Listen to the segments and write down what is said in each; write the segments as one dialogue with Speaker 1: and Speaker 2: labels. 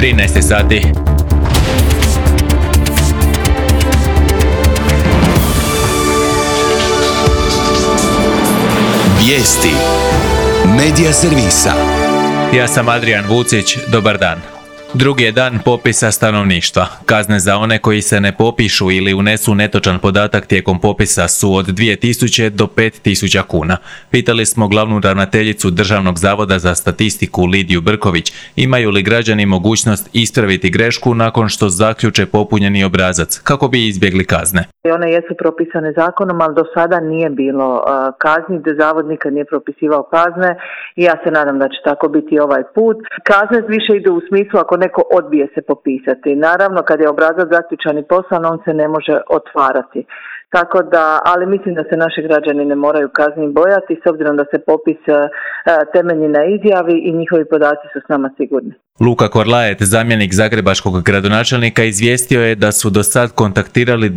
Speaker 1: 13 sati.
Speaker 2: Vijesti Medija servisa.
Speaker 1: Ja sam Adrian Vucić, dobar dan. Drugi je dan popisa stanovništva. Kazne za one koji se ne popišu ili unesu netočan podatak tijekom popisa su od 2000 do 5000 kuna. Pitali smo glavnu ravnateljicu Državnog zavoda za statistiku Lidiju Brković, imaju li građani mogućnost ispraviti grešku nakon što zaključe popunjeni obrazac, kako bi izbjegli kazne.
Speaker 3: One jesu propisane zakonom, ali do sada nije bilo kazni, zavod nikad nije propisivao kazne i ja se nadam da će tako biti ovaj put. Kazne više idu u smislu ako neko odbije se popisati. Naravno, kad je obrazac zaključan i poslan, on se ne može otvarati. Tako da, ali mislim da se naši građani ne moraju kazni bojati, s obzirom da se popis temelji na izjavi i njihovi podaci su s nama sigurni.
Speaker 1: Luka Korlajet, zamjenik zagrebačkog gradonačelnika, izvijestio je da su do sad kontaktirali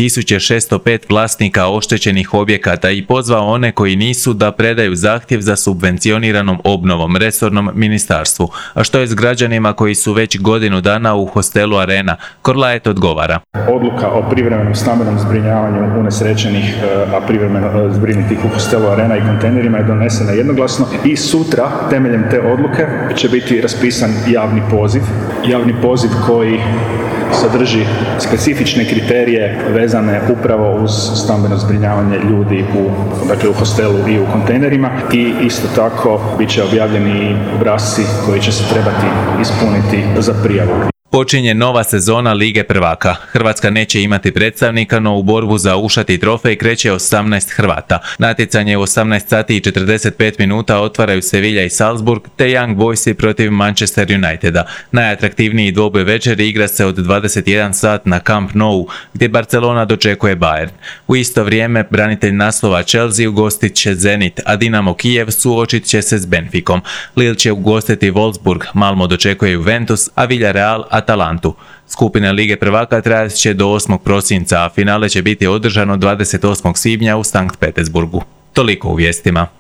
Speaker 1: 2605 vlasnika oštećenih objekata i pozvao one koji nisu da predaju zahtjev za subvencioniranom obnovom resornom ministarstvu. A što je s građanima koji su već godinu dana u hostelu Arena? Korlajet odgovara.
Speaker 4: Odluka o privremenom stambenom zbrinjavanju unesrećenih, a privremeno zbrinutih u hostelu Arena i kontejnerima je donesena jednoglasno i sutra temeljem te odluke će biti raspisan javni poziv koji sadrži specifične kriterije vezane upravo uz stambeno zbrinjavanje ljudi u hostelu i u kontejnerima i isto tako bit će objavljeni obrasci koji će se trebati ispuniti za prijavu.
Speaker 1: Počinje nova sezona Lige prvaka. Hrvatska neće imati predstavnika, no u borbu za ušati trofej kreće 18 Hrvata. Natjecanje u 18 sati i 45 minuta otvaraju Sevilla i Salzburg, te Young Boysi protiv Manchester Uniteda. Najatraktivniji dvoboj večeri igra se od 21 sat na Camp Nou, gdje Barcelona dočekuje Bayern. U isto vrijeme branitelj naslova Chelsea ugostit će Zenit, a Dinamo Kijev suočit će se s Benficom. Lille će ugostiti Wolfsburg, Malmo dočekuje Juventus, a Villarreal Atalantu. Skupine Lige prvaka trajat će do 8. prosinca, a finale će biti održano 28. svibnja u Sankt Petersburgu. Toliko u vijestima.